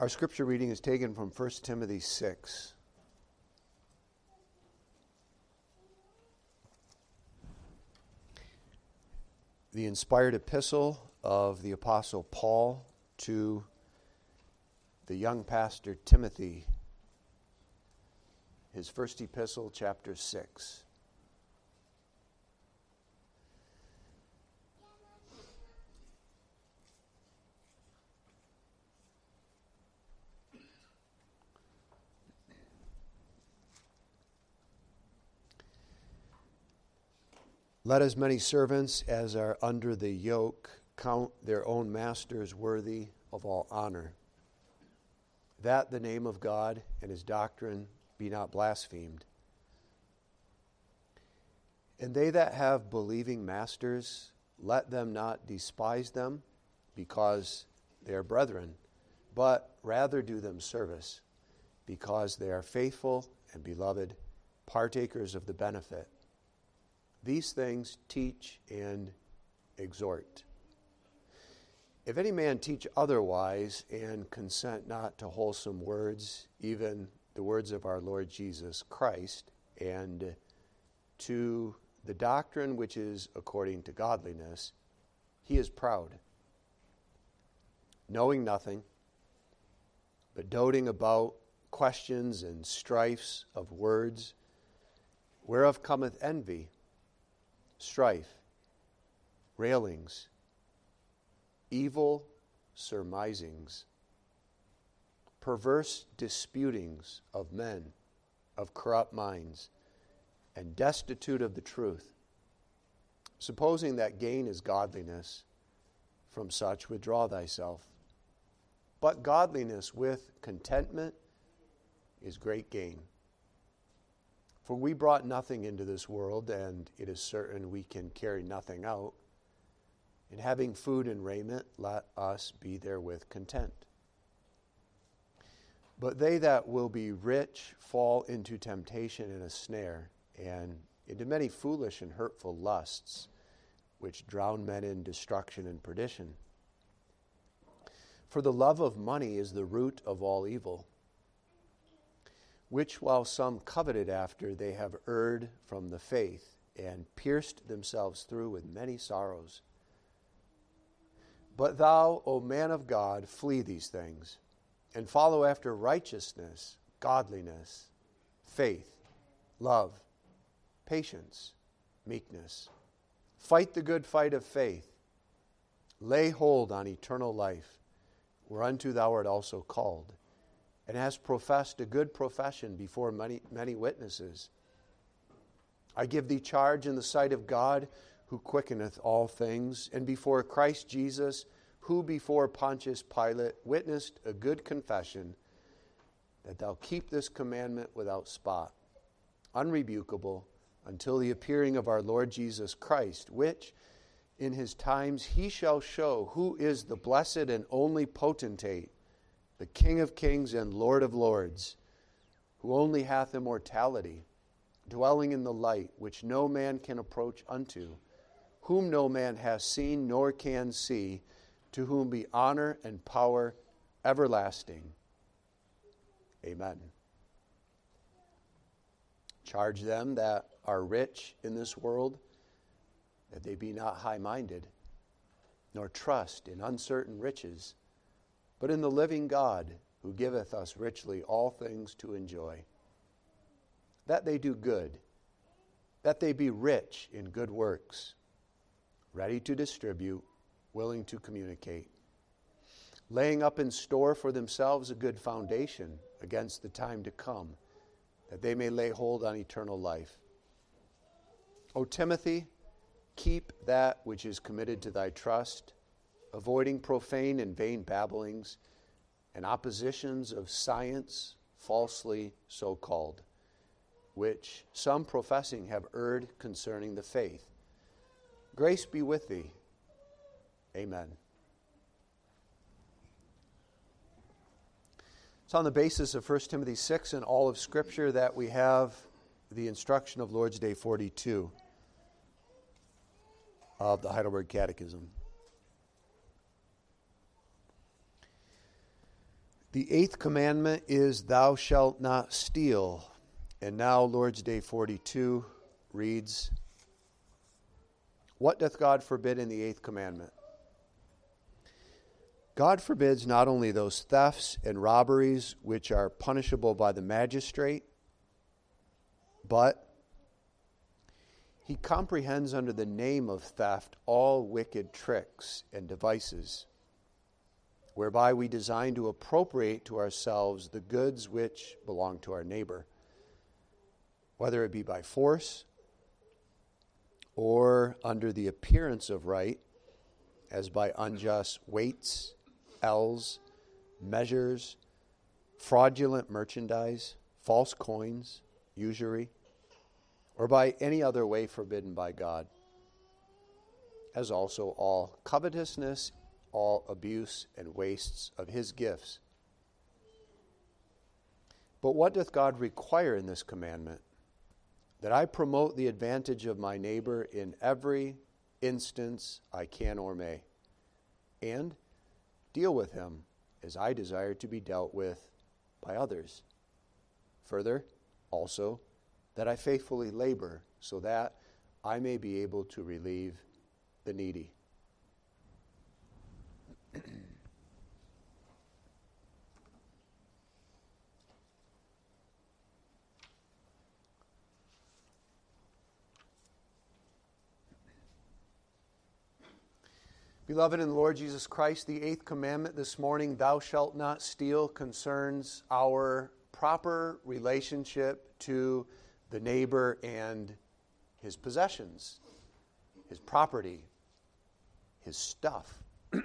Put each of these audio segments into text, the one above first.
Our scripture reading is taken from 1 Timothy 6. The inspired epistle of the Apostle Paul to the young pastor Timothy. His first epistle, chapter 6. Let as many servants as are under the yoke count their own masters worthy of all honor, that the name of God and his doctrine be not blasphemed. And they that have believing masters, let them not despise them, because they are brethren, but rather do them service, because they are faithful and beloved, partakers of the benefit. These things teach and exhort. If any man teach otherwise and consent not to wholesome words, even the words of our Lord Jesus Christ, and to the doctrine which is according to godliness, he is proud, knowing nothing, but doting about questions and strifes of words, whereof cometh envy, strife, railings, evil surmisings, perverse disputings of men of corrupt minds, and destitute of the truth, supposing that gain is godliness. From such withdraw thyself. But godliness with contentment is great gain. For we brought nothing into this world, and it is certain we can carry nothing out. And having food and raiment, let us be therewith content. But they that will be rich fall into temptation and a snare, and into many foolish and hurtful lusts, which drown men in destruction and perdition. For the love of money is the root of all evil, which while some coveted after, they have erred from the faith, and pierced themselves through with many sorrows. But thou, O man of God, flee these things, and follow after righteousness, godliness, faith, love, patience, meekness. Fight the good fight of faith. Lay hold on eternal life, whereunto thou art also called, and hast professed a good profession before many witnesses. I give thee charge in the sight of God, who quickeneth all things, and before Christ Jesus, who before Pontius Pilate witnessed a good confession, that thou keep this commandment without spot, unrebukable, until the appearing of our Lord Jesus Christ, which in his times he shall show who is the blessed and only potentate, the King of kings and Lord of lords, who only hath immortality, dwelling in the light, which no man can approach unto, whom no man hath seen nor can see, to whom be honor and power everlasting. Amen. Charge them that are rich in this world, that they be not high-minded, nor trust in uncertain riches, but in the living God, who giveth us richly all things to enjoy. That they do good, that they be rich in good works, ready to distribute, willing to communicate, laying up in store for themselves a good foundation against the time to come, that they may lay hold on eternal life. O Timothy, keep that which is committed to thy trust, avoiding profane and vain babblings and oppositions of science falsely so called, which some professing have erred concerning the faith. Grace be with thee. Amen. It's on the basis of 1 Timothy 6 and all of Scripture that we have the instruction of Lord's Day 42 of the Heidelberg Catechism. The 8th commandment is, "Thou shalt not steal." And now Lord's Day 42 reads, "What doth God forbid in the 8th commandment? God forbids not only those thefts and robberies which are punishable by the magistrate, but he comprehends under the name of theft all wicked tricks and devices, whereby we design to appropriate to ourselves the goods which belong to our neighbor, whether it be by force or under the appearance of right, as by unjust weights, ells, measures, fraudulent merchandise, false coins, usury, or by any other way forbidden by God, as also all covetousness, all abuse and wastes of his gifts. But what doth God require in this commandment? That I promote the advantage of my neighbor in every instance I can or may, and deal with him as I desire to be dealt with by others. Further, also, that I faithfully labor so that I may be able to relieve the needy." Beloved in the Lord Jesus Christ, the 8th commandment this morning, "Thou shalt not steal," concerns our proper relationship to the neighbor and his possessions, his property, his stuff.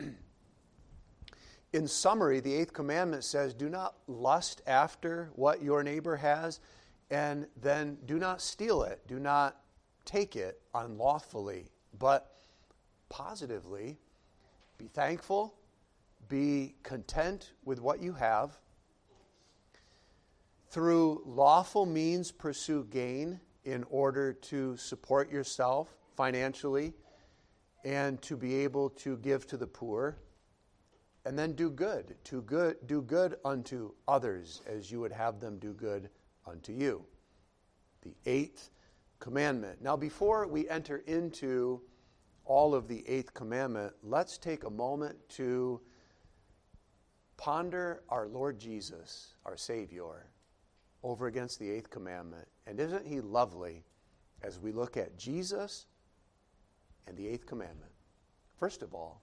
In summary, the 8th commandment says, do not lust after what your neighbor has, and then do not steal it. Do not take it unlawfully, but positively be thankful, be content with what you have. Through lawful means, pursue gain in order to support yourself financially and to be able to give to the poor. And then do good, do good unto others as you would have them do good unto you. The 8th commandment. Now, before we enter into all of the 8th commandment, let's take a moment to ponder our Lord Jesus, our Savior, over against the 8th commandment. And isn't he lovely as we look at Jesus and the 8th commandment? First of all,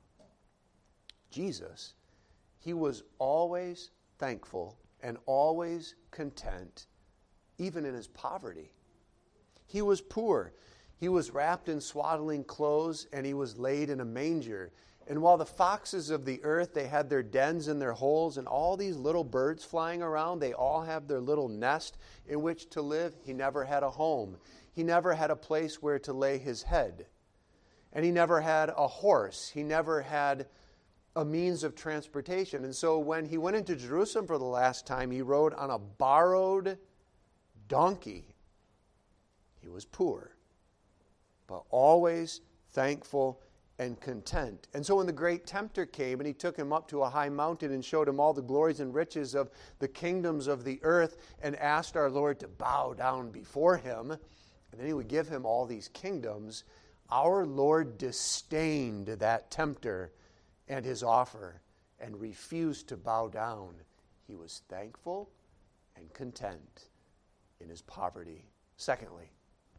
Jesus, he was always thankful and always content, even in his poverty. He was poor. He was wrapped in swaddling clothes, and he was laid in a manger. And while the foxes of the earth, they had their dens and their holes, and all these little birds flying around, they all have their little nest in which to live, he never had a home. He never had a place where to lay his head. And he never had a horse. He never had a means of transportation. And so when he went into Jerusalem for the last time, he rode on a borrowed donkey. He was poor, but always thankful and content. And so when the great tempter came and he took him up to a high mountain and showed him all the glories and riches of the kingdoms of the earth and asked our Lord to bow down before him, and then he would give him all these kingdoms, our Lord disdained that tempter and his offer and refused to bow down. He was thankful and content in his poverty. Secondly,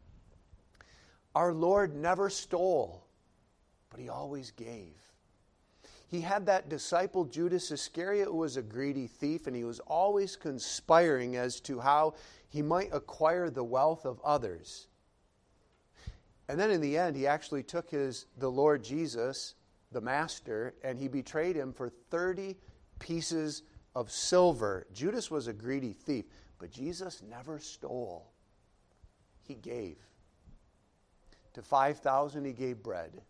our Lord never stole, but he always gave. He had that disciple Judas Iscariot who was a greedy thief, and he was always conspiring as to how he might acquire the wealth of others. And then in the end, he actually took the Lord Jesus, the Master, and he betrayed him for 30 pieces of silver. Judas was a greedy thief, but Jesus never stole. He gave. To 5,000 he gave bread.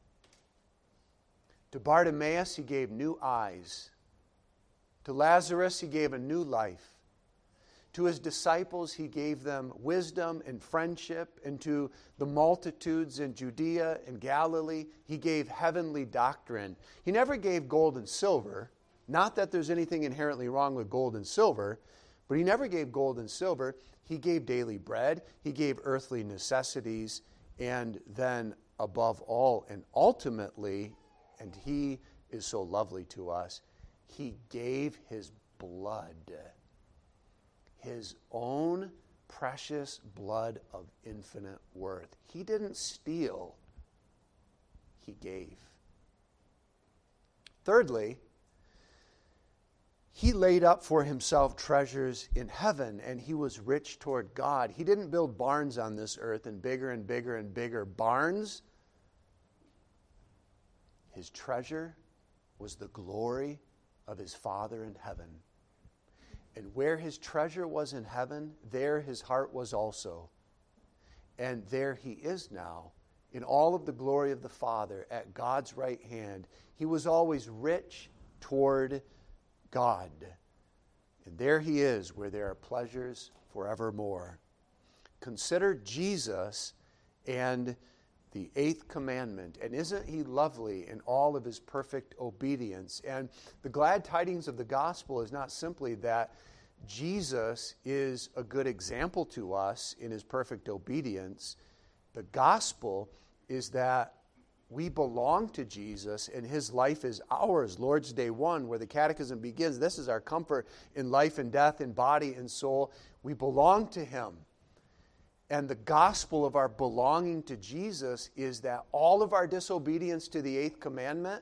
To Bartimaeus he gave new eyes. To Lazarus he gave a new life. To his disciples he gave them wisdom and friendship. And to the multitudes in Judea and Galilee he gave heavenly doctrine. He never gave gold and silver, Not that there's anything inherently wrong with gold and silver, but he never gave gold and silver. He gave daily bread. He gave earthly necessities. And then above all and ultimately, and he is so lovely to us, he gave his blood, his own precious blood of infinite worth. He didn't steal, he gave. Thirdly, he laid up for himself treasures in heaven, and he was rich toward God. He didn't build barns on this earth and bigger and bigger and bigger barns. His treasure was the glory of his Father in heaven. And where his treasure was in heaven, there his heart was also. And there he is now, in all of the glory of the Father, at God's right hand. He was always rich toward God. And there he is, where there are pleasures forevermore. Consider Jesus and the eighth commandment. And isn't he lovely in all of his perfect obedience? And the glad tidings of the gospel is not simply that Jesus is a good example to us in his perfect obedience. The gospel is that we belong to Jesus and his life is ours. Lord's Day 1, where the catechism begins, this is our comfort in life and death, in body and soul. We belong to him. And the gospel of our belonging to Jesus is that all of our disobedience to the eighth commandment,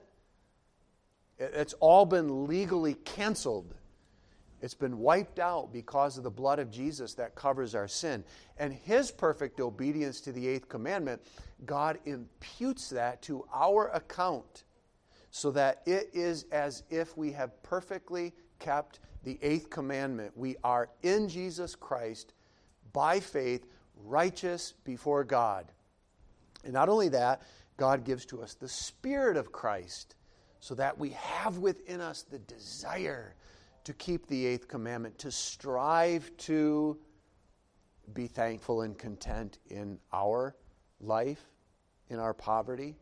it's all been legally canceled. It's been wiped out because of the blood of Jesus that covers our sin. And his perfect obedience to the eighth commandment, God imputes that to our account so that it is as if we have perfectly kept the eighth commandment. We are in Jesus Christ by faith, righteous before God. And not only that, God gives to us the Spirit of Christ so that we have within us the desire to keep the eighth commandment, to strive to be thankful and content in our life, in our poverty,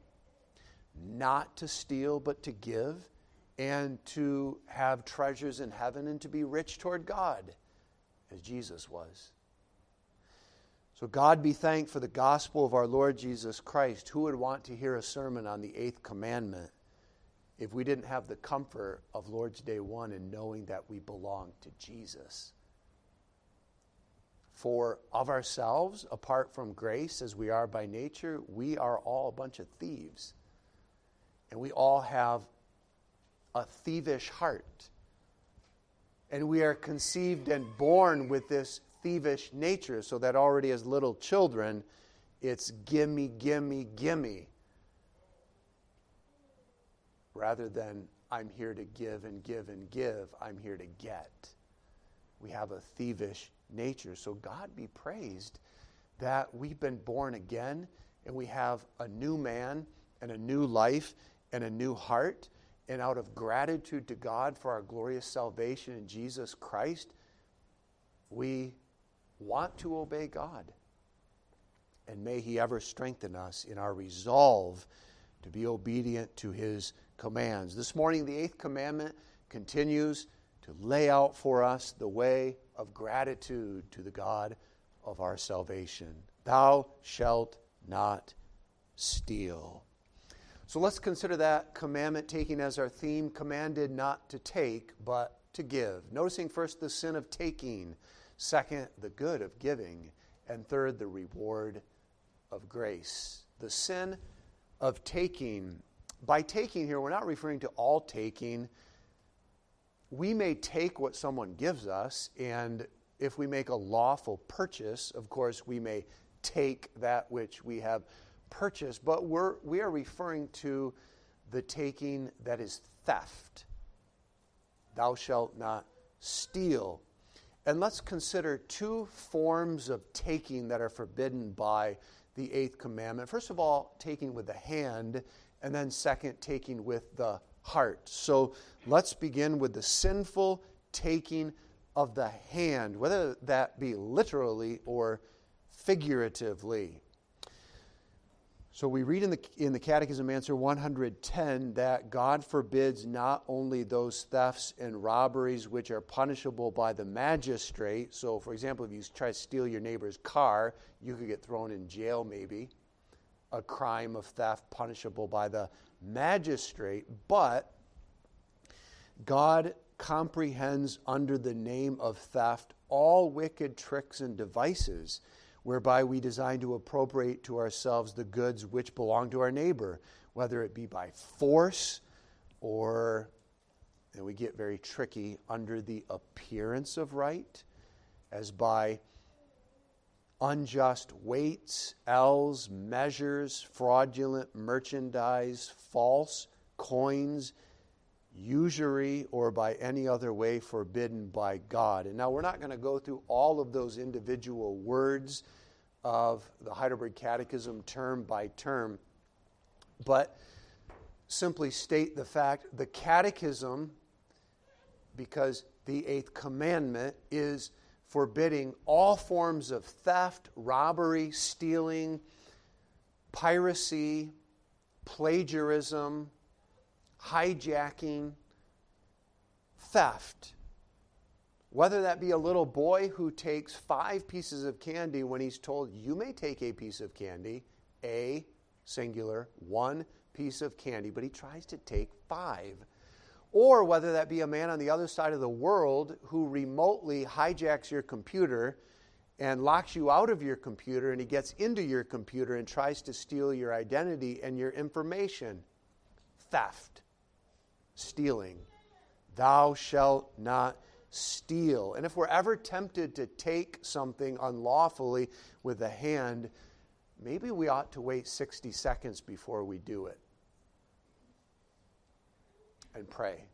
not to steal but to give, and to have treasures in heaven and to be rich toward God, as Jesus was. So God be thanked for the gospel of our Lord Jesus Christ. Who would want to hear a sermon on the eighth commandment if we didn't have the comfort of Lord's Day 1 and knowing that we belong to Jesus? For of ourselves, apart from grace, as we are by nature, we are all a bunch of thieves. And we all have a thievish heart. And we are conceived and born with this thievish nature, so that already as little children, it's gimme, gimme, gimme. Rather than I'm here to give and give and give, I'm here to get. We have a thievish nature. So God be praised that we've been born again and we have a new man and a new life and a new heart. And out of gratitude to God for our glorious salvation in Jesus Christ, we want to obey God. And may he ever strengthen us in our resolve to be obedient to his commands. This morning, the eighth commandment continues to lay out for us the way of gratitude to the God of our salvation. Thou shalt not steal. So let's consider that commandment, taking as our theme, commanded not to take, but to give. Noticing first the sin of taking, second, the good of giving, and third, the reward of grace. The sin of taking. By taking here, we're not referring to all taking. We may take what someone gives us, and if we make a lawful purchase, of course, we may take that which we have purchased, but we are referring to the taking that is theft. Thou shalt not steal. And let's consider two forms of taking that are forbidden by the eighth commandment. First of all, taking with the hand, and then second, taking with the heart. So let's begin with the sinful taking of the hand, whether that be literally or figuratively. So we read in the Catechism answer 110 that God forbids not only those thefts and robberies which are punishable by the magistrate. So, for example, if you try to steal your neighbor's car, you could get thrown in jail maybe. A crime of theft punishable by the magistrate. But God comprehends under the name of theft all wicked tricks and devices whereby we design to appropriate to ourselves the goods which belong to our neighbor, whether it be by force or, and we get very tricky, under the appearance of right, as by unjust weights, ells, measures, fraudulent merchandise, false coins, usury, or by any other way forbidden by God. And now we're not going to go through all of those individual words of the Heidelberg Catechism term by term, but simply state the fact the Catechism, because the eighth commandment is forbidding all forms of theft, robbery, stealing, piracy, plagiarism, hijacking, theft. Whether that be a little boy who takes 5 pieces of candy when he's told, you may take a piece of candy, a singular, 1 piece of candy, but he tries to take 5. Or whether that be a man on the other side of the world who remotely hijacks your computer and locks you out of your computer, and he gets into your computer and tries to steal your identity and your information. Theft. Stealing. Thou shalt not steal. And if we're ever tempted to take something unlawfully with a hand, maybe we ought to wait 60 seconds before we do it and pray.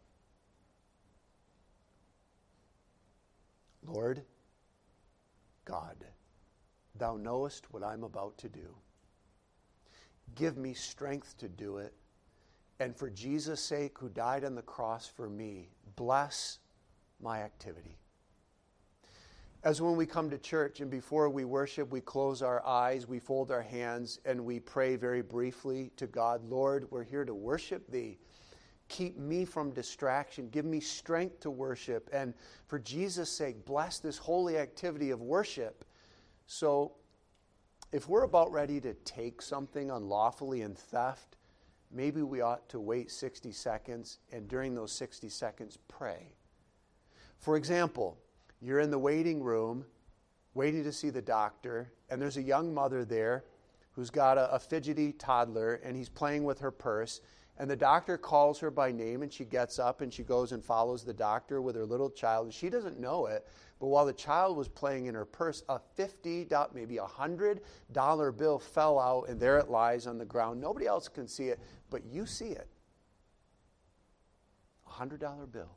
Lord God, thou knowest what I'm about to do. Give me strength to do it. And for Jesus' sake, who died on the cross for me, bless my activity. As when we come to church and before we worship, we close our eyes, we fold our hands, and we pray very briefly to God, Lord, we're here to worship Thee. Keep me from distraction. Give me strength to worship. And for Jesus' sake, bless this holy activity of worship. So if we're about ready to take something unlawfully in theft, maybe we ought to wait 60 seconds, and during those 60 seconds, pray. For example, you're in the waiting room, waiting to see the doctor, and there's a young mother there who's got a fidgety toddler, and he's playing with her purse, and the doctor calls her by name, and she gets up, and she goes and follows the doctor with her little child, and she doesn't know it, but while the child was playing in her purse, a $50, maybe $100 bill fell out, and there it lies on the ground. Nobody else can see it, but you see it. $100 bill.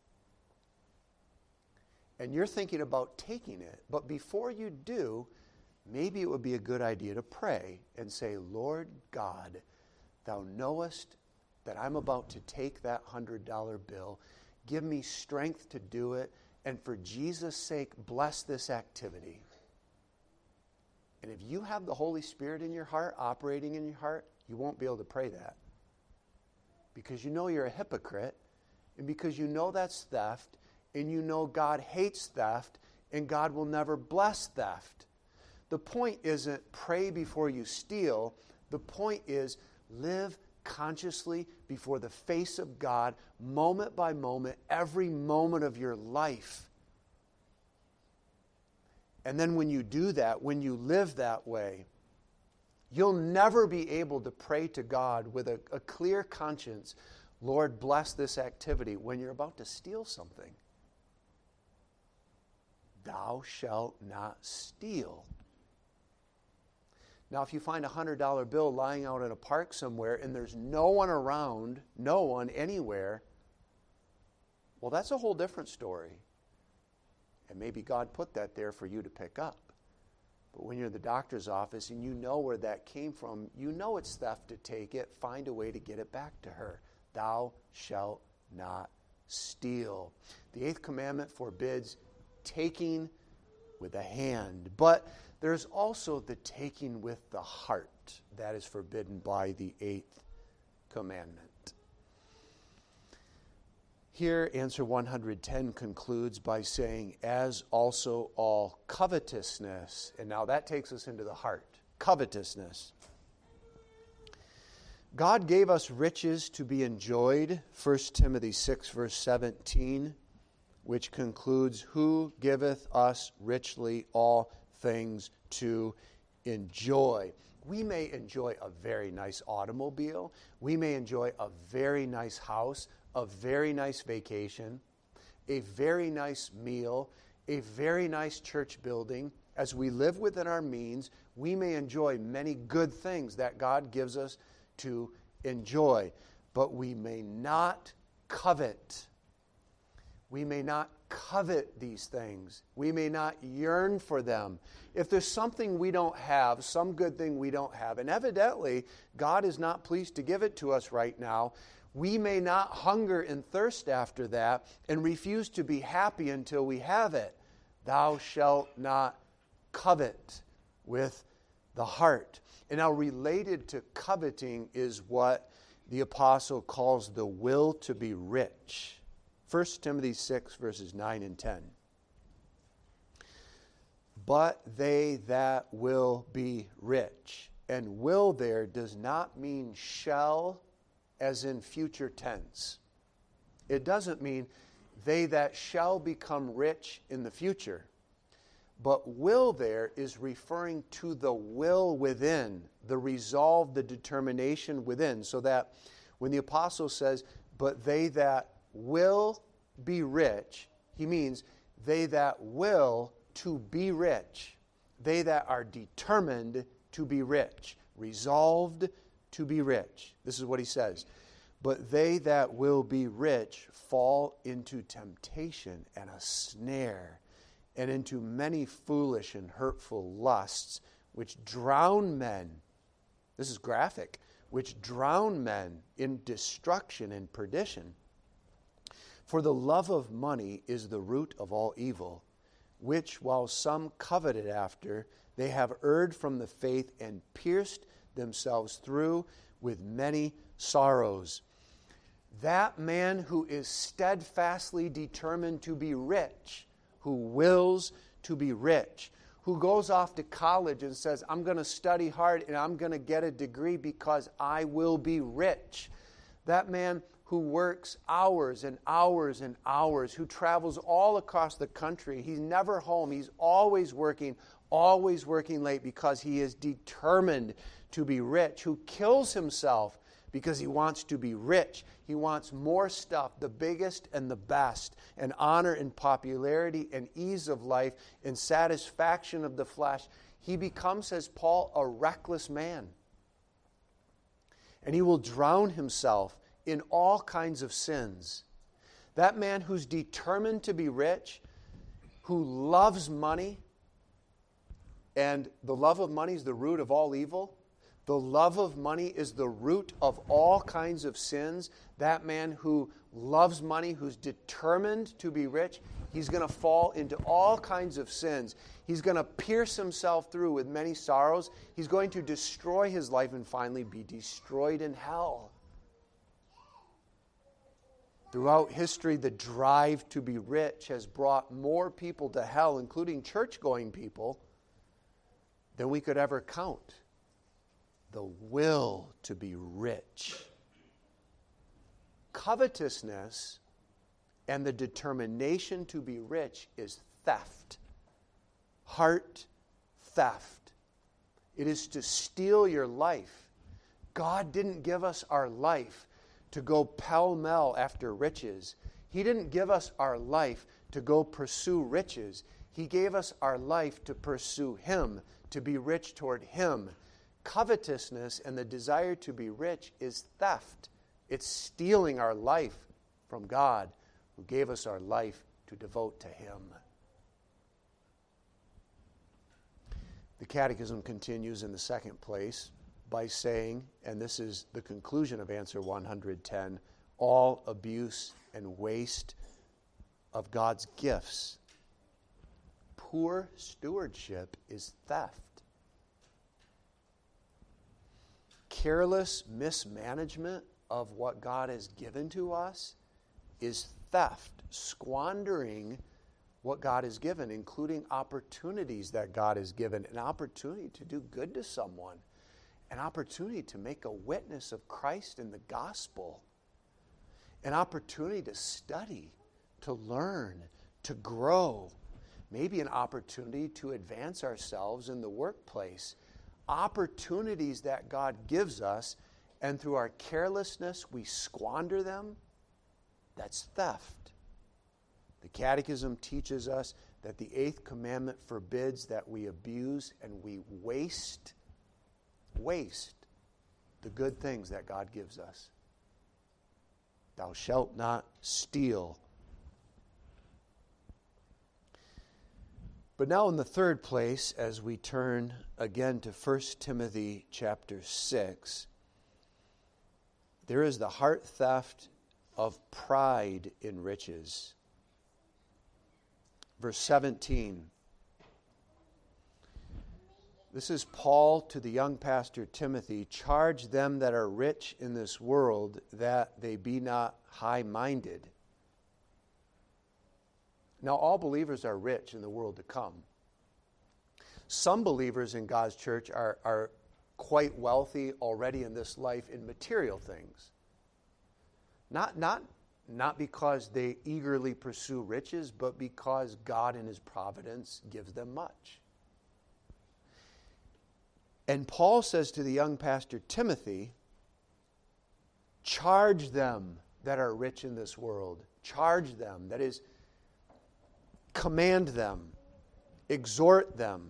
And you're thinking about taking it, but before you do, maybe it would be a good idea to pray and say, Lord God, thou knowest that I'm about to take that $100 bill. Give me strength to do it, and for Jesus' sake, bless this activity. And if you have the Holy Spirit in your heart, operating in your heart, you won't be able to pray that. Because you know you're a hypocrite, and because you know that's theft, and you know God hates theft, and God will never bless theft. The point isn't pray before you steal. The point is live consciously before the face of God, moment by moment, every moment of your life. And then when you do that, when you live that way, you'll never be able to pray to God with a clear conscience, Lord, bless this activity, when you're about to steal something. Thou shalt not steal. Now, if you find a $100 bill lying out in a park somewhere and there's no one around, no one anywhere, well, that's a whole different story. And maybe God put that there for you to pick up. But when you're in the doctor's office and you know where that came from, you know it's theft to take it, find a way to get it back to her. Thou shalt not steal. The eighth commandment forbids taking with the hand. But there's also the taking with the heart that is forbidden by the 8th commandment. Here, answer 110 concludes by saying, as also all covetousness. And now that takes us into the heart. Covetousness. God gave us riches to be enjoyed. 1 Timothy 6, verse 17, which concludes, who giveth us richly all things to enjoy. We may enjoy a very nice automobile. We may enjoy a very nice house, a very nice vacation, a very nice meal, a very nice church building. As we live within our means, we may enjoy many good things that God gives us to enjoy, but we may not covet. We may not covet these things. We may not yearn for them. If there's something we don't have, some good thing we don't have, and evidently God is not pleased to give it to us right now, we may not hunger and thirst after that and refuse to be happy until we have it. Thou shalt not covet with the heart. And now related to coveting is what the apostle calls the will to be rich. 1 Timothy 6, verses 9 and 10. But they that will be rich. And will there does not mean shall as in future tense. It doesn't mean they that shall become rich in the future. But will there is referring to the will within, the resolve, the determination within. So that when the apostle says, but they that will be rich, he means they that will to be rich. They that are determined to be rich, resolved to be rich. This is what he says. But they that will be rich fall into temptation and a snare, and into many foolish and hurtful lusts, which drown men. This is graphic. Which drown men in destruction and perdition. For the love of money is the root of all evil, which while some coveted after, they have erred from the faith and pierced themselves through with many sorrows. That man who is steadfastly determined to be rich, who wills to be rich, who goes off to college and says, I'm going to study hard and I'm going to get a degree because I will be rich. That man who works hours and hours and hours, who travels all across the country. He's never home. He's always working late because he is determined to be rich, who kills himself because he wants to be rich. He wants more stuff, the biggest and the best, and honor and popularity and ease of life and satisfaction of the flesh. He becomes, says Paul, a reckless man. And he will drown himself in all kinds of sins. That man who's determined to be rich, who loves money, and the love of money is the root of all evil. The love of money is the root of all kinds of sins. That man who loves money, who's determined to be rich, he's going to fall into all kinds of sins. He's going to pierce himself through with many sorrows. He's going to destroy his life and finally be destroyed in hell. Throughout history, the drive to be rich has brought more people to hell, including church-going people, than we could ever count. The will to be rich. Covetousness and the determination to be rich is theft. Heart theft. It is to steal your life. God didn't give us our life to go pell-mell after riches. He didn't give us our life to go pursue riches. He gave us our life to pursue Him, to be rich toward Him. Covetousness and the desire to be rich is theft. It's stealing our life from God, who gave us our life to devote to Him. The Catechism continues in the second place by saying, and this is the conclusion of answer 110, all abuse and waste of God's gifts Poor stewardship is theft. Careless mismanagement of what God has given to us is theft, squandering what God has given, including opportunities that God has given, an opportunity to do good to someone, an opportunity to make a witness of Christ in the gospel, an opportunity to study, to learn, to grow, maybe an opportunity to advance ourselves in the workplace, opportunities that God gives us, and through our carelessness we squander them. That's theft. The Catechism teaches us that the 8th commandment forbids that we abuse and we waste the good things that God gives us. Thou shalt not steal. But now in the third place, as we turn again to 1 Timothy chapter 6, there is the heart theft of pride in riches. Verse 17. This is Paul to the young pastor Timothy. Charge them that are rich in this world that they be not high-minded. Now, all believers are rich in the world to come. Some believers in God's church are quite wealthy already in this life in material things. Not because they eagerly pursue riches, but because God in His providence gives them much. And Paul says to the young pastor Timothy, charge them that are rich in this world. Charge them, that is, command them, exhort them.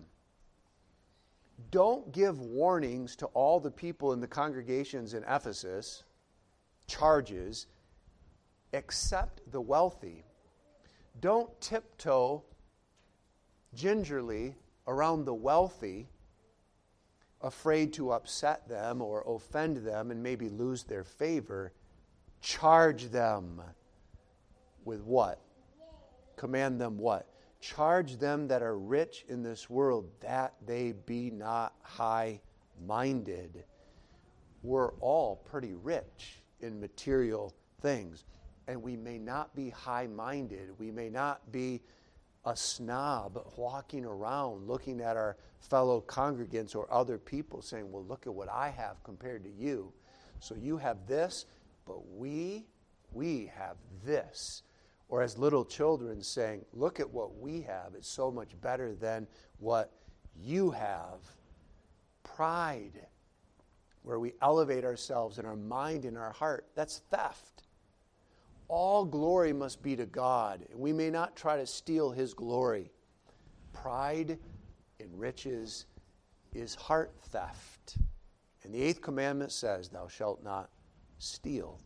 Don't give warnings to all the people in the congregations in Ephesus, charges, except the wealthy. Don't tiptoe gingerly around the wealthy, afraid to upset them or offend them and maybe lose their favor. Charge them with what? Command them what? Charge them that are rich in this world that they be not high-minded. We're all pretty rich in material things, and we may not be high-minded. We may not be a snob walking around looking at our fellow congregants or other people saying, well, look at what I have compared to you. So you have this, but we have this. Or as little children saying, look at what we have. It's so much better than what you have. Pride, where we elevate ourselves in our mind and our heart, that's theft. All glory must be to God, and we may not try to steal His glory. Pride in riches is heart theft. And the 8th commandment says, thou shalt not steal.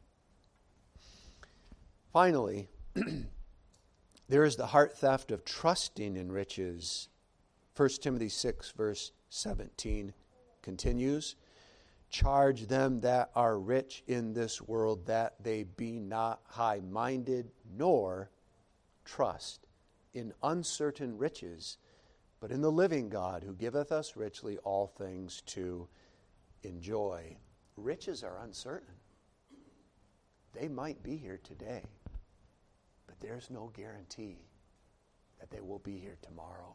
Finally, there is the heart theft of trusting in riches. 1 Timothy 6, verse 17 continues, charge them that are rich in this world that they be not high-minded, nor trust in uncertain riches, but in the living God, who giveth us richly all things to enjoy. Riches are uncertain. They might be here today, but there's no guarantee that they will be here tomorrow.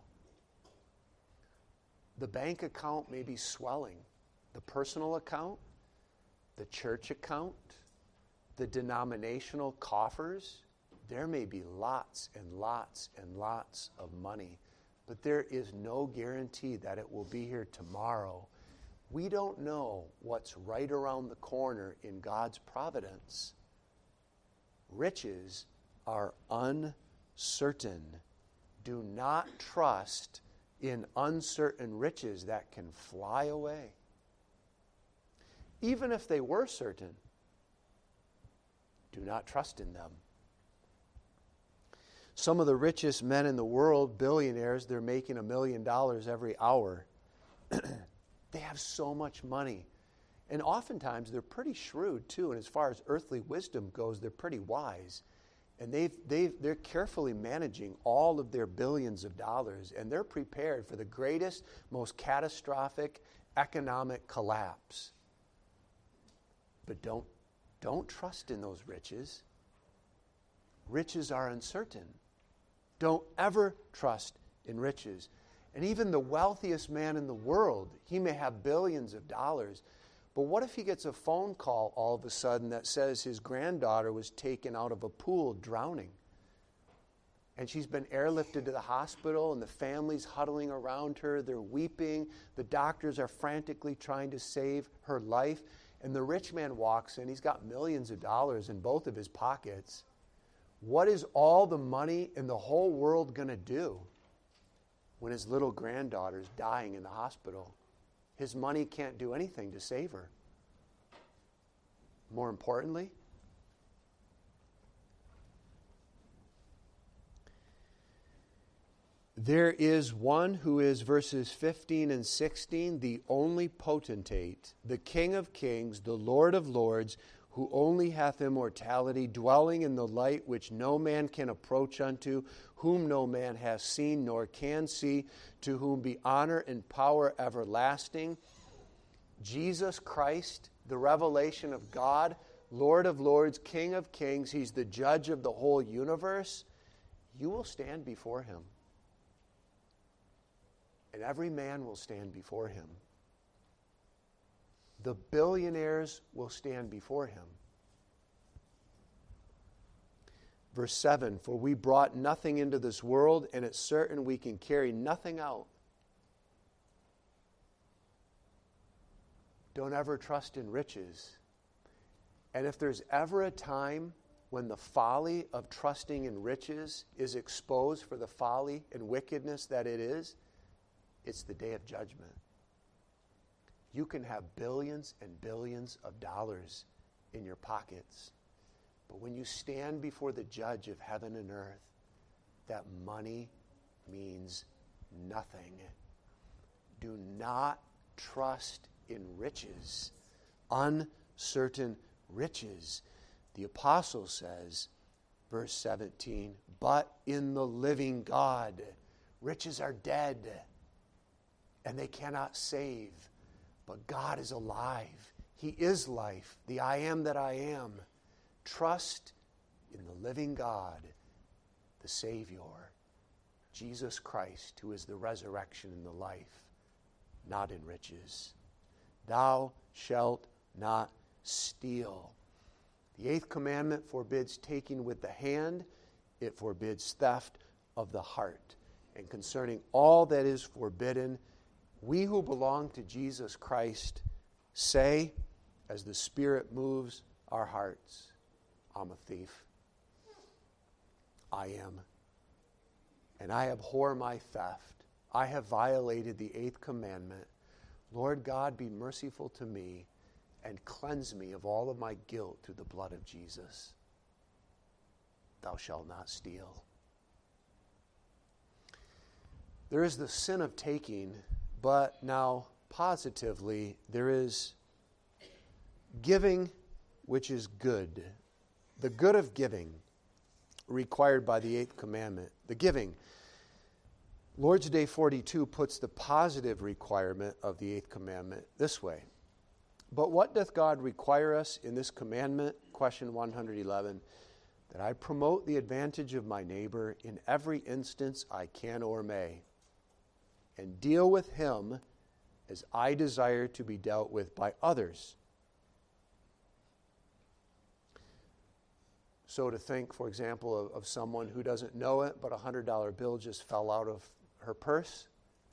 The bank account may be swelling. The personal account, the church account, the denominational coffers, there may be lots and lots and lots of money, but there is no guarantee that it will be here tomorrow. We don't know what's right around the corner in God's providence. Riches are uncertain. Do not trust in uncertain riches that can fly away. Even if they were certain, do not trust in them. Some of the richest men in the world, billionaires, they're making $1 million every hour. They have so much money. And oftentimes they're pretty shrewd too, and as far as earthly wisdom goes, they're pretty wise. And they're carefully managing all of their billions of dollars, and they're prepared for the greatest, most catastrophic economic collapse. But don't trust in those riches. Riches are uncertain. Don't ever trust in riches. And even the wealthiest man in the world, he may have billions of dollars, but what if he gets a phone call all of a sudden that says his granddaughter was taken out of a pool drowning? And she's been airlifted to the hospital, and the family's huddling around her. They're weeping. The doctors are frantically trying to save her life. And the rich man walks in. He's got millions of dollars in both of his pockets. What is all the money in the whole world going to do when his little granddaughter's dying in the hospital? His money can't do anything to save her. More importantly, there is one who is, verses 15 and 16, the only potentate, the King of kings, the Lord of lords, who only hath immortality, dwelling in the light which no man can approach unto, whom no man hath seen nor can see, to whom be honor and power everlasting. Jesus Christ, the revelation of God, Lord of lords, King of kings, he's the judge of the whole universe. You will stand before him. And every man will stand before him. The billionaires will stand before him. Verse 7, for we brought nothing into this world, and it's certain we can carry nothing out. Don't ever trust in riches. And if there's ever a time when the folly of trusting in riches is exposed for the folly and wickedness that it is, it's the day of judgment. You can have billions and billions of dollars in your pockets, but when you stand before the judge of heaven and earth, that money means nothing. Do not trust in riches, uncertain riches. The apostle says, verse 17, but in the living God. Riches are dead, and they cannot save. But God is alive. He is life, the I am that I am. Trust in the living God, the Savior, Jesus Christ, who is the resurrection and the life, not in riches. Thou shalt not steal. The 8th commandment forbids taking with the hand. It forbids theft of the heart. And concerning all that is forbidden, we who belong to Jesus Christ say, as the Spirit moves our hearts, I'm a thief. I am. And I abhor my theft. I have violated the 8th commandment. Lord God, be merciful to me and cleanse me of all of my guilt through the blood of Jesus. Thou shalt not steal. There is the sin of taking, but now positively there is giving, which is good. The good of giving required by the 8th commandment. The giving. Lord's Day 42 puts the positive requirement of the 8th commandment this way. But what doth God require us in this commandment? Question 111. That I promote the advantage of my neighbor in every instance I can or may, and deal with him as I desire to be dealt with by others. So to think, for example, of someone who doesn't know it, but a $100 bill just fell out of her purse.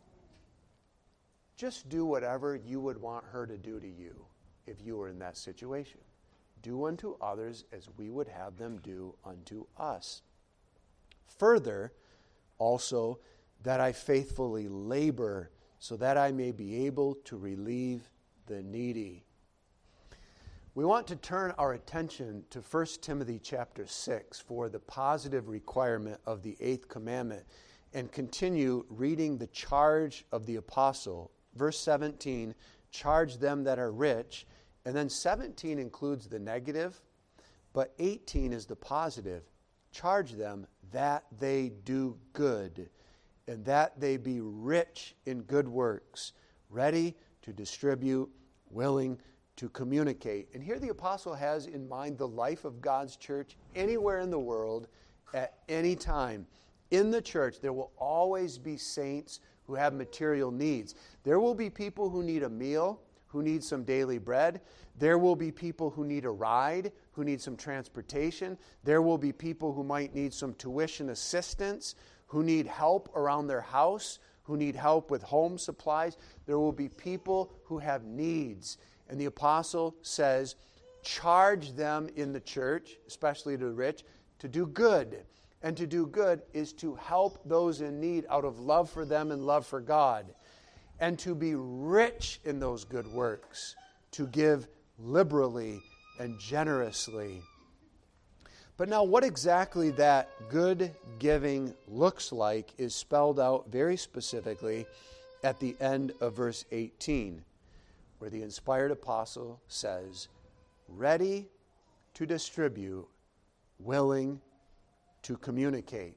Just do whatever you would want her to do to you if you were in that situation. Do unto others as we would have them do unto us. Further, also, that I faithfully labor so that I may be able to relieve the needy. We want to turn our attention to 1 Timothy chapter 6 for the positive requirement of the 8th commandment and continue reading the charge of the apostle. Verse 17, charge them that are rich, and then 17 includes the negative, but 18 is the positive. charge them that they do good, and that they be rich in good works, ready to distribute, willing to communicate. And here the apostle has in mind the life of God's church anywhere in the world at any time. In the church, there will always be saints who have material needs. There will be people who need a meal, who need some daily bread. There will be people who need a ride, who need some transportation. There will be people who might need some tuition assistance, who need help around their house, who need help with home supplies. There will be people who have needs. And the apostle says, charge them in the church, especially to the rich, to do good. And to do good is to help those in need out of love for them and love for God. And to be rich in those good works, to give liberally and generously. But now what exactly that good giving looks like is spelled out very specifically at the end of verse 18, where the inspired apostle says, ready to distribute, willing to communicate.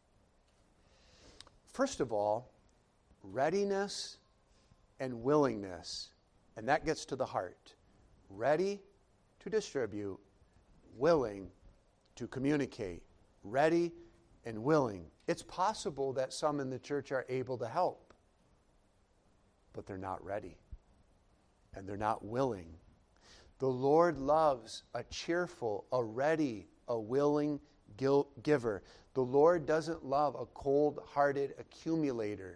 First of all, readiness and willingness, and that gets to the heart. Ready to distribute, willing to communicate. Ready and willing. It's possible that some in the church are able to help, but they're not ready, and they're not willing. The Lord loves a cheerful, a ready, a willing giver. The Lord doesn't love a cold-hearted accumulator.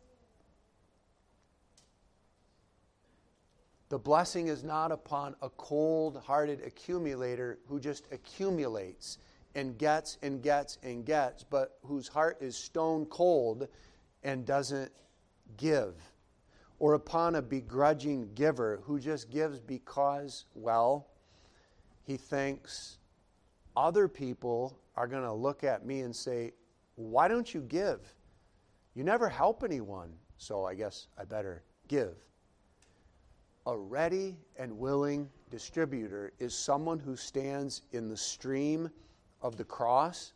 The blessing is not upon a cold-hearted accumulator who just accumulates and gets and gets and gets, but whose heart is stone cold and doesn't give. Or upon a begrudging giver who just gives because, well, he thinks other people are going to look at me and say, why don't you give? You never help anyone, so I guess I better give. A ready and willing distributor is someone who stands in the stream of the cross,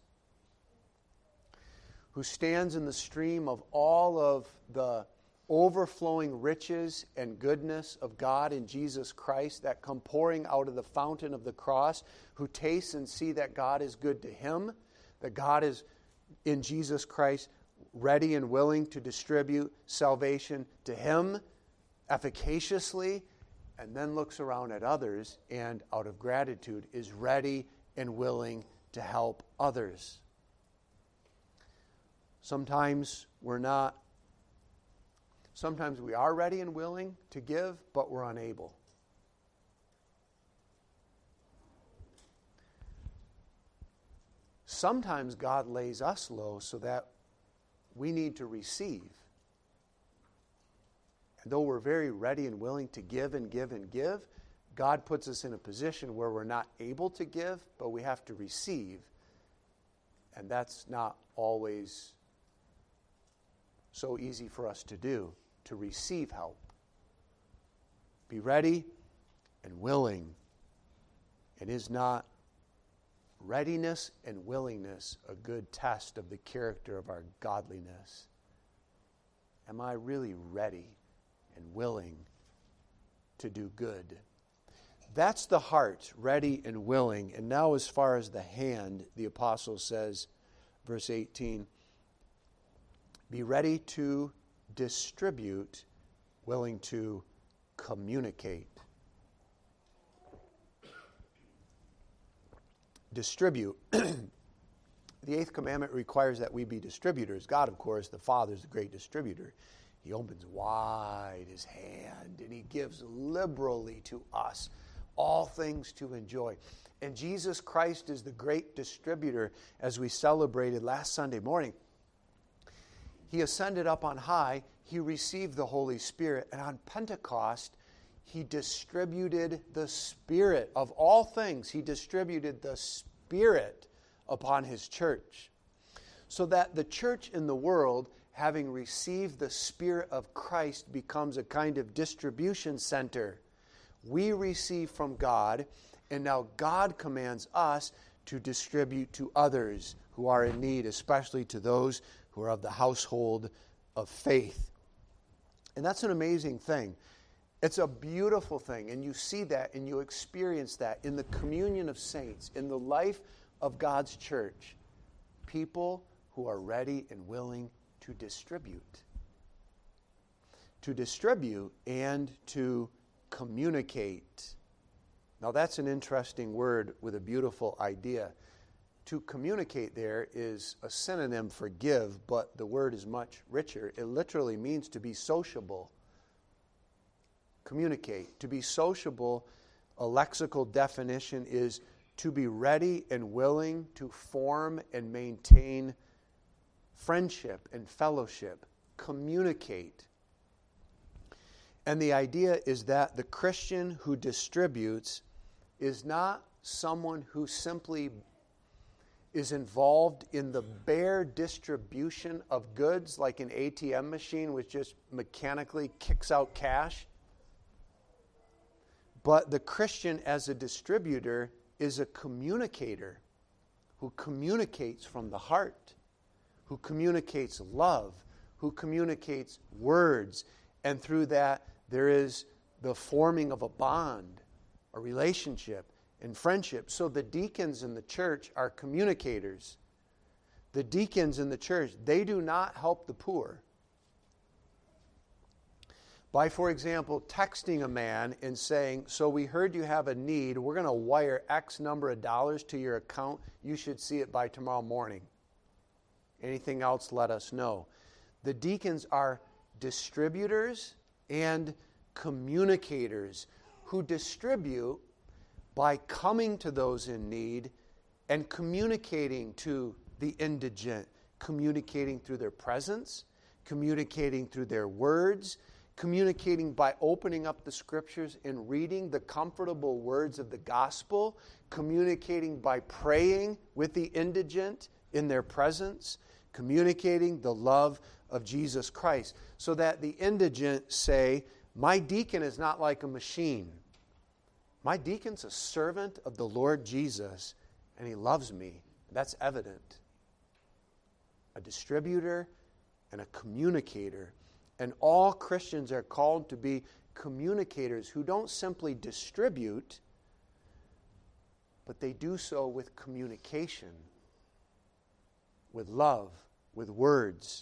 who stands in the stream of all of the overflowing riches and goodness of God in Jesus Christ that come pouring out of the fountain of the cross, who tastes and see that God is good to him, that God is in Jesus Christ ready and willing to distribute salvation to him efficaciously, and then looks around at others and out of gratitude is ready and willing to help others. Sometimes we are ready and willing to give, but we're unable. Sometimes God lays us low so that we need to receive. And though we're very ready and willing to give and give and give, God puts us in a position where we're not able to give, but we have to receive. And that's not always so easy for us to do, to receive help. Be ready and willing. And is not readiness and willingness a good test of the character of our godliness? Am I really ready and willing to do good? That's the heart, ready and willing. And now as far as the hand, the apostle says, verse 18, be ready to distribute, willing to communicate. Distribute. The eighth commandment requires that we be distributors. God, of course, the Father, is the great distributor. He opens wide his hand and he gives liberally to us all things to enjoy. And Jesus Christ is the great distributor, as we celebrated last Sunday morning. He ascended up on high, he received the Holy Spirit, and on Pentecost, he distributed the Spirit. Of all things, he distributed the Spirit upon his church. So that the church in the world, having received the Spirit of Christ, becomes a kind of distribution center. We receive from God, and now God commands us to distribute to others who are in need, especially to those who are of the household of faith. And that's an amazing thing. It's a beautiful thing, and you see that and you experience that in the communion of saints, in the life of God's church. People who are ready and willing to distribute. To distribute and to communicate. Now that's an interesting word with a beautiful idea. To communicate there is a synonym for give, but the word is much richer. It literally means to be sociable. Communicate. To be sociable, a lexical definition is to be ready and willing to form and maintain friendship and fellowship. Communicate. And the idea is that the Christian who distributes is not someone who simply is involved in the bare distribution of goods like an ATM machine which just mechanically kicks out cash. But the Christian as a distributor is a communicator who communicates from the heart, who communicates love, who communicates words, and through that there is the forming of a bond, a relationship, and friendship. So the deacons in the church are communicators. The deacons in the church, they do not help the poor. By, for example, texting a man and saying, so we heard you have a need, we're going to wire X number of dollars to your account, you should see it by tomorrow morning. Anything else, let us know. The deacons are distributors and communicators who distribute by coming to those in need and communicating to the indigent, communicating through their presence, communicating through their words, communicating by opening up the scriptures and reading the comfortable words of the gospel, communicating by praying with the indigent in their presence, communicating the love of Jesus Christ, so that the indigent say, my deacon is not like a machine. My deacon's a servant of the Lord Jesus, and he loves me. That's evident. A distributor and a communicator. And all Christians are called to be communicators who don't simply distribute, but they do so with communication, with love, with words.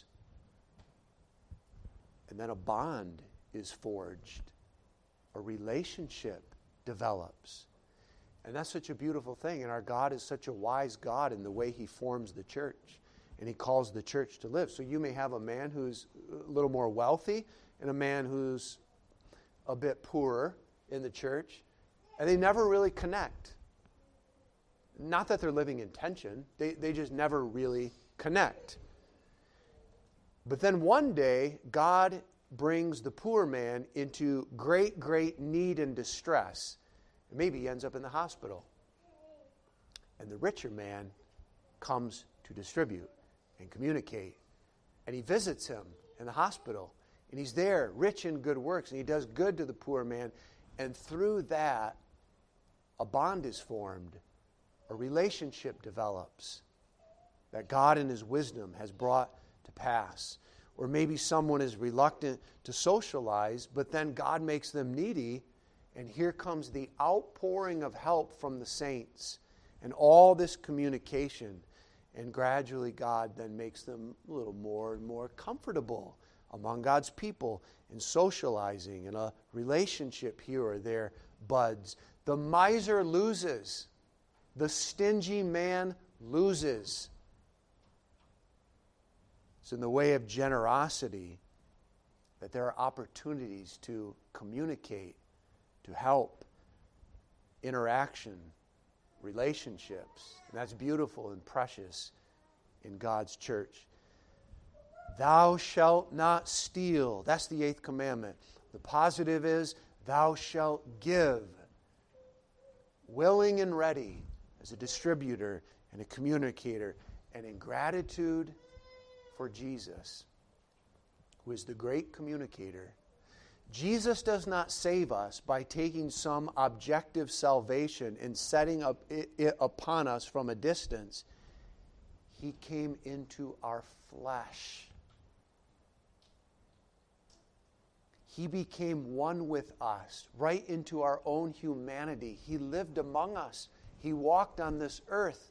And then a bond is forged. A relationship develops. And that's such a beautiful thing. And our God is such a wise God in the way he forms the church. And he calls the church to live. So you may have a man who's a little more wealthy and a man who's a bit poorer in the church. And they never really connect. Not that they're living in tension. They just never really connect. But then one day, God brings the poor man into great, great need and distress. And maybe he ends up in the hospital. And the richer man comes to distribute and communicate. And he visits him in the hospital. And he's there, rich in good works. And he does good to the poor man. And through that, a bond is formed. A relationship develops that God in his wisdom has brought to pass. Or maybe someone is reluctant to socialize, but then God makes them needy, and here comes the outpouring of help from the saints and all this communication. And gradually God then makes them a little more and more comfortable among God's people in socializing, and a relationship here or there buds. The miser loses. The stingy man loses. It's in the way of generosity that there are opportunities to communicate, to help, interaction, relationships. And that's beautiful and precious in God's church. Thou shalt not steal. That's the 8th commandment. The positive is, thou shalt give. Willing and ready as a distributor and a communicator, and in gratitude for Jesus, who is the great communicator. Jesus does not save us by taking some objective salvation and setting it upon us from a distance. He came into our flesh. He became one with us, right into our own humanity. He lived among us. He walked on this earth.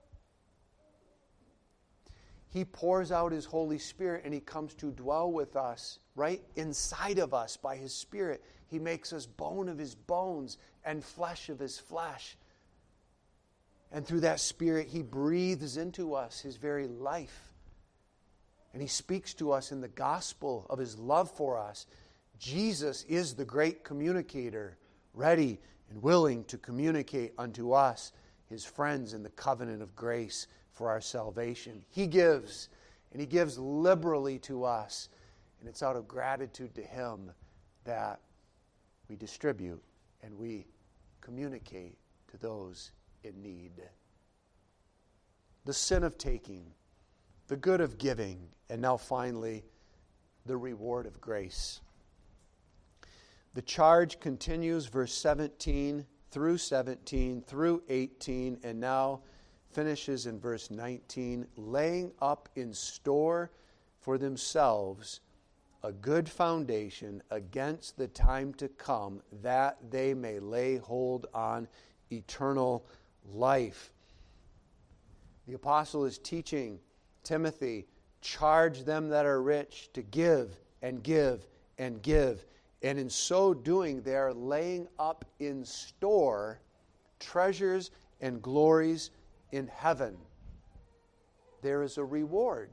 He pours out His Holy Spirit and He comes to dwell with us, right inside of us by His Spirit. He makes us bone of His bones and flesh of His flesh. And through that Spirit, He breathes into us His very life. And He speaks to us in the gospel of His love for us. Jesus is the great communicator, ready and willing to communicate unto us, His friends in the covenant of grace for our salvation. He gives, and He gives liberally to us. And it's out of gratitude to Him that we distribute and we communicate to those in need. The sin of taking, the good of giving, and now finally, the reward of grace. The charge continues, verse 17 through 18, and now finishes in verse 19, laying up in store for themselves a good foundation against the time to come, that they may lay hold on eternal life. The apostle is teaching Timothy, charge them that are rich to give and give and give. And in so doing, they are laying up in store treasures and glories in heaven. There is a reward.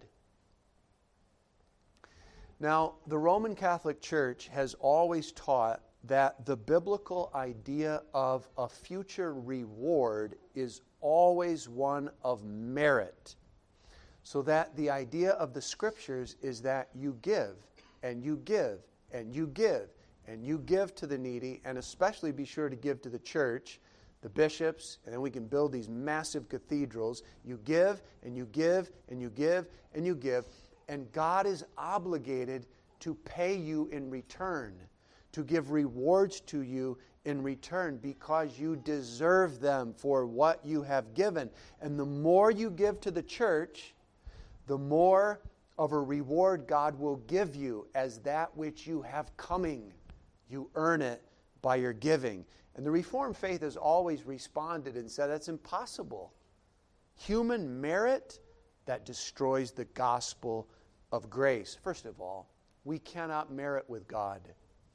Now, the Roman Catholic Church has always taught that the biblical idea of a future reward is always one of merit. So that the idea of the Scriptures is that you give, and you give, and you give, and you give to the needy, and especially be sure to give to the church, the bishops, and then we can build these massive cathedrals. You give, and you give, and you give, and you give, and God is obligated to pay you in return, to give rewards to you in return, because you deserve them for what you have given. And the more you give to the church, the more of a reward God will give you as that which you have coming. You earn it by your giving. And the Reformed faith has always responded and said that's impossible. Human merit, that destroys the gospel of grace. First of all, we cannot merit with God.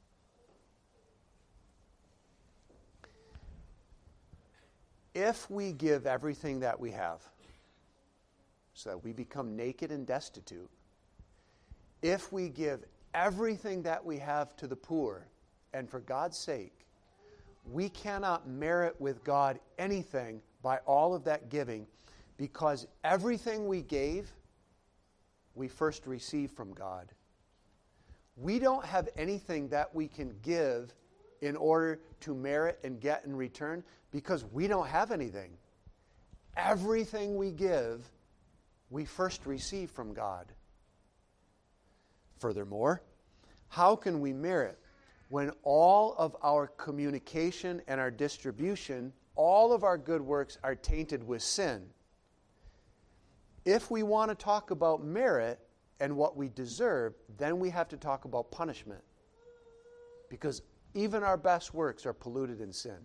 If we give everything that we have, so that we become naked and destitute, if we give everything that we have to the poor, and for God's sake, we cannot merit with God anything by all of that giving, because everything we gave, we first received from God. We don't have anything that we can give in order to merit and get in return, because we don't have anything. Everything we give, we first receive from God. Furthermore, how can we merit when all of our communication and our distribution, all of our good works are tainted with sin? If we want to talk about merit and what we deserve, then we have to talk about punishment. Because even our best works are polluted in sin.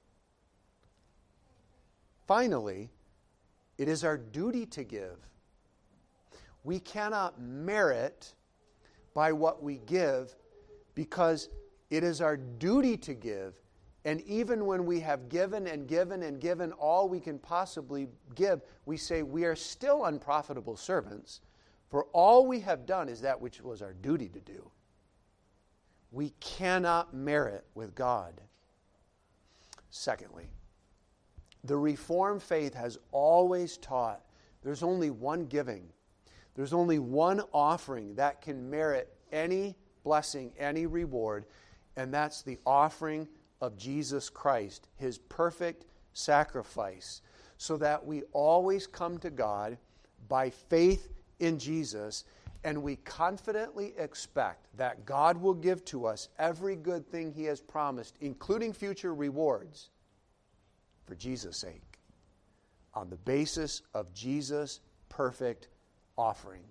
Finally, it is our duty to give. We cannot merit by what we give, because it is our duty to give. And even when we have given and given and given all we can possibly give, we say we are still unprofitable servants, for all we have done is that which was our duty to do. We cannot merit with God. Secondly, the Reformed faith has always taught there's only one giving. There's only one offering that can merit any blessing, any reward, and that's the offering of Jesus Christ, His perfect sacrifice, so that we always come to God by faith in Jesus, And we confidently expect that God will give to us every good thing He has promised, including future rewards, for Jesus' sake, on the basis of Jesus' perfect offering.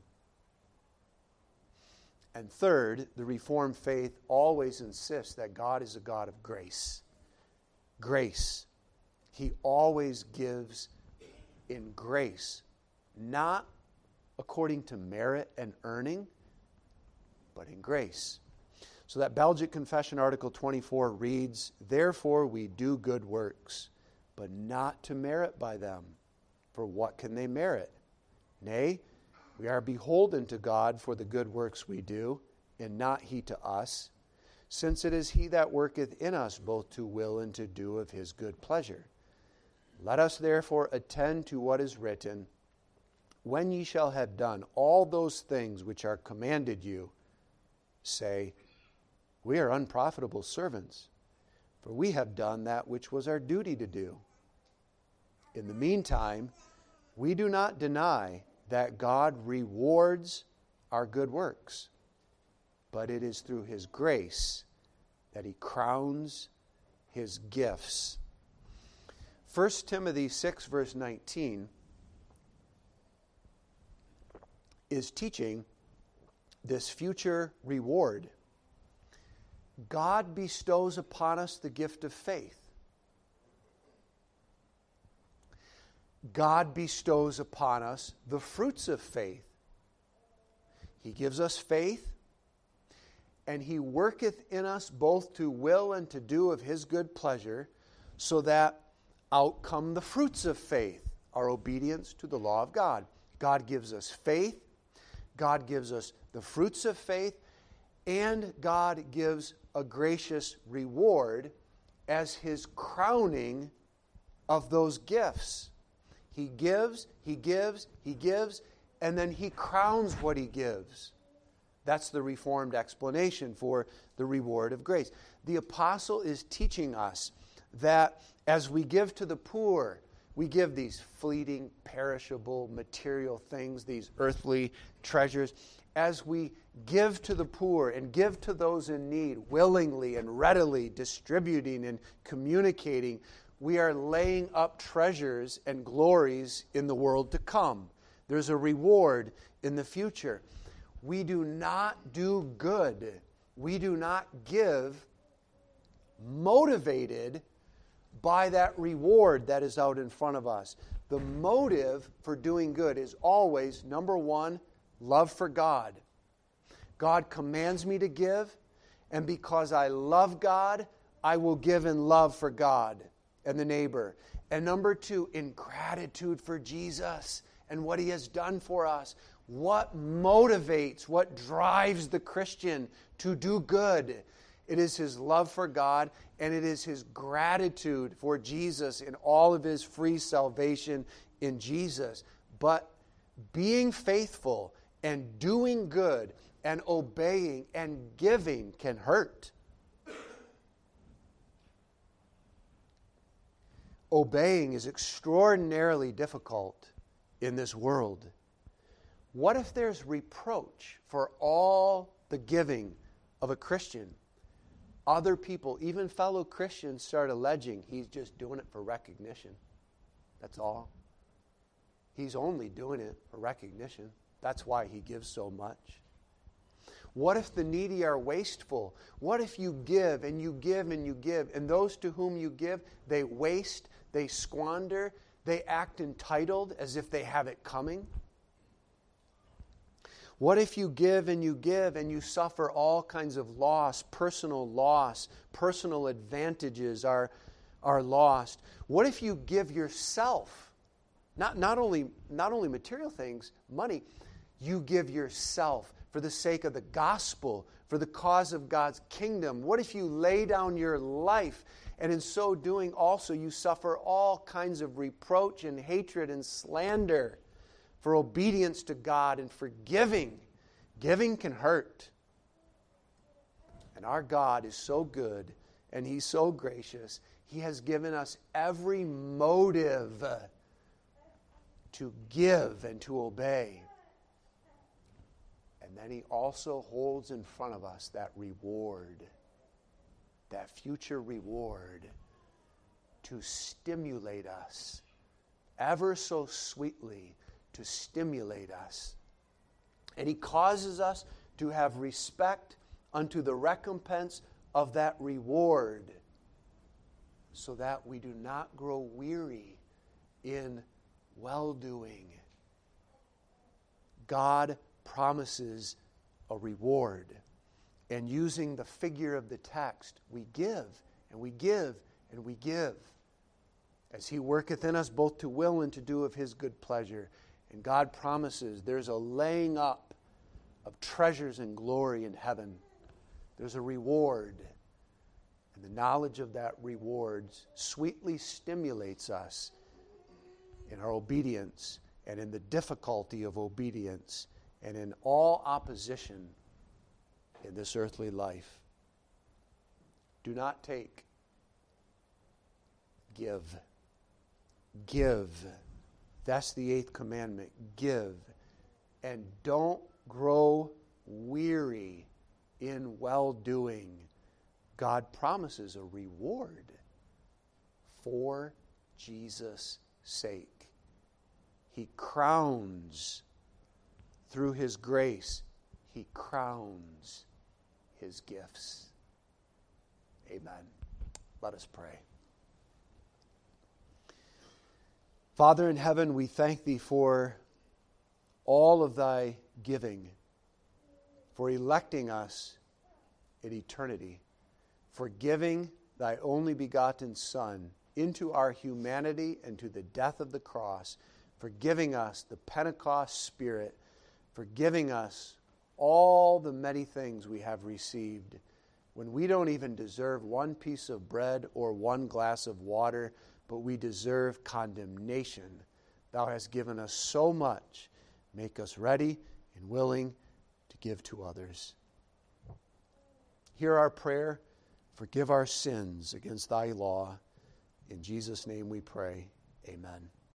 And third, the Reformed faith always insists that God is a God of grace. Grace. He always gives in grace, not according to merit and earning, but in grace. So that Belgic Confession, Article 24 reads, "Therefore we do good works, but not to merit by them. For what can they merit? Nay, we are beholden to God for the good works we do, and not He to us, since it is He that worketh in us both to will and to do of His good pleasure. Let us therefore attend to what is written, when ye shall have done all those things which are commanded you, say, we are unprofitable servants, for we have done that which was our duty to do. In the meantime, we do not deny that God rewards our good works, but it is through His grace that He crowns His gifts." 1 Timothy 6, verse 19 is teaching this future reward. God bestows upon us the gift of faith. God bestows upon us the fruits of faith. He gives us faith, and He worketh in us both to will and to do of His good pleasure, so that out come the fruits of faith, our obedience to the law of God. God gives us faith, God gives us the fruits of faith, and God gives a gracious reward as His crowning of those gifts. He gives, He gives, He gives, and then He crowns what He gives. That's the Reformed explanation for the reward of grace. The apostle is teaching us that as we give to the poor, we give these fleeting, perishable, material things, these earthly treasures. As we give to the poor and give to those in need, willingly and readily distributing and communicating, we are laying up treasures and glories in the world to come. There's a reward in the future. We do not do good. We do not give motivated by that reward that is out in front of us. The motive for doing good is always, number one, love for God. God commands me to give, and because I love God, I will give in love for God and the neighbor. And number two, in gratitude for Jesus and what He has done for us. What motivates, what drives the Christian to do good? It is his love for God, and it is his gratitude for Jesus and all of His free salvation in Jesus. But being faithful and doing good and obeying and giving can hurt. Obeying is extraordinarily difficult in this world. What if there's reproach for all the giving of a Christian? Other people, even fellow Christians, start alleging he's just doing it for recognition. That's all. He's only doing it for recognition. That's why he gives so much. What if the needy are wasteful? What if you give and you give and you give, and those to whom you give, they waste, they squander, they act entitled as if they have it coming? What if you give and you suffer all kinds of loss, personal advantages are lost? What if you give yourself, not only material things, money, you give yourself for the sake of the gospel, for the cause of God's kingdom? What if you lay down your life, and in so doing also you suffer all kinds of reproach and hatred and slander for obedience to God and for giving? Giving can hurt. And our God is so good and He's so gracious. He has given us every motive to give and to obey. And then he also holds in front of us that reward, that future reward, to stimulate us, ever so sweetly, to stimulate us. And he causes us to have respect unto the recompense of that reward, so that we do not grow weary in well-doing. God promises a reward. And using the figure of the text, we give, and we give, and we give, as he worketh in us both to will and to do of his good pleasure. And God promises there's a laying up of treasures and glory in heaven. There's a reward. And the knowledge of that reward sweetly stimulates us in our obedience and in the difficulty of obedience and in all opposition in this earthly life. Do not take. Give. Give. That's the 8th commandment. Give. And don't grow weary in well-doing. God promises a reward for Jesus' sake. He crowns, through his grace, he crowns his gifts. Amen. Let us pray. Father in heaven, we thank thee for all of thy giving, for electing us in eternity, for giving thy only begotten Son into our humanity and to the death of the cross, for giving us the Pentecost Spirit, for giving us all the many things we have received when we don't even deserve one piece of bread or one glass of water, but we deserve condemnation. Thou hast given us so much. Make us ready and willing to give to others. Hear our prayer. Forgive our sins against thy law. In Jesus' name we pray. Amen.